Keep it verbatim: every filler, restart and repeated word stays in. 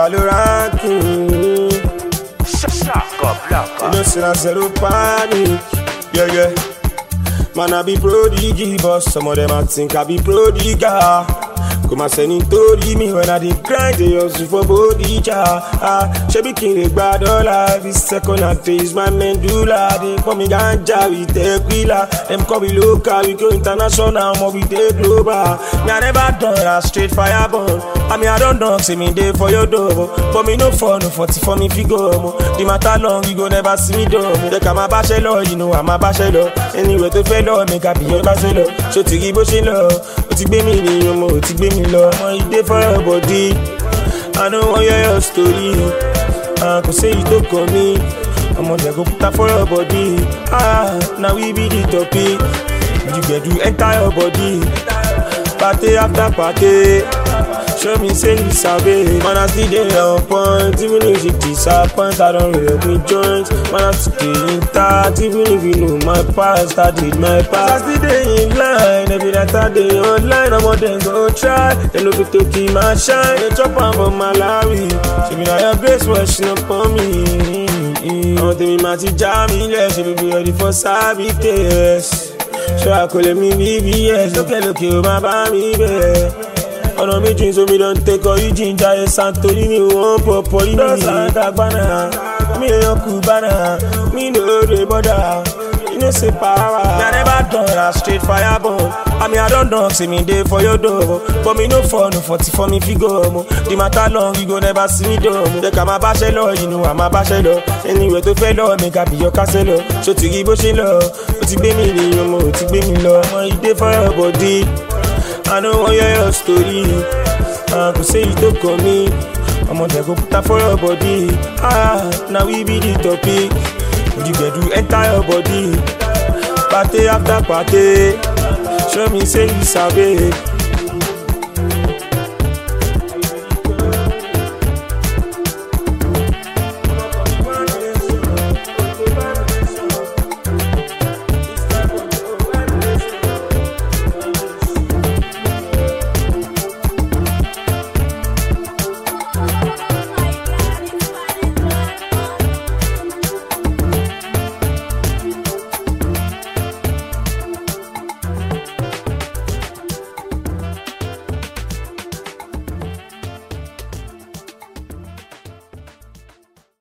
ranking. Shaka blaka. You know, say I zero panic. Yeah, yeah. Man, I be prodigy, but some of them I think I be prodigal. Come and send it to me when I did grind, they also for body jar. Ah, she be king, they bad all life. This second I face my medulla. They call me ganja, we take wheeler. Them call me local, we go international, but we take global. Me I never done that straight fire burn. I mean I don't know, say me day for your door. But me no for no forty for me figure. The matter long, you go never see me do. They come a bachelor, you know I'm a bachelor. Anyway to fellow, make up your bachelor. So to give us a love, to be me, you know, to be me. Love, you dey for your body. I don't want to hear your story. I could say you don't call me. I'm on the go put that for your body. Ah, now we be the topic. You get to enter your body. Party after party. Show me say you sabi. Man, I still dey on point. Even if you disappoint, I don't really me joint. Man, I still dey intact. Even if you know my past, I did my past. I still dey in line. Every night I dey online. I'm on them go try. They look to keep my shine. They chop on for Malawi. She be like your grace washing up on me. I want to be my teacher, me less. She be ready for service test. So I call me B B S. Look at look you, my baby, baby. Ọ̀nà méjì so mi don take all you ginger ẹ̀ santori mi wọ́n pọ̀ pọ̀lì mi. Lọ́sàn-án kagbana, mi èèyàn kú bánà, mi no dey bother, you know say power. Me I never done that straight fire burn. I mean I don done say me dey for your door. But me no for no forty for me figure. The matter long, you go never see me do. They come a bachelor, you know I'm a bachelor. Anyway to fellow, make up your castle. So to give us a love, o ti gbé mi ní ọmọ, o ti gbé mi lọ. Ọmọ you dey for your body. I don't want to hear your story. I could say you don't call me. I'm on the go put that for your body. Ah, now we be the topic. You get to enter your body. Party after party. Show me say you sabi.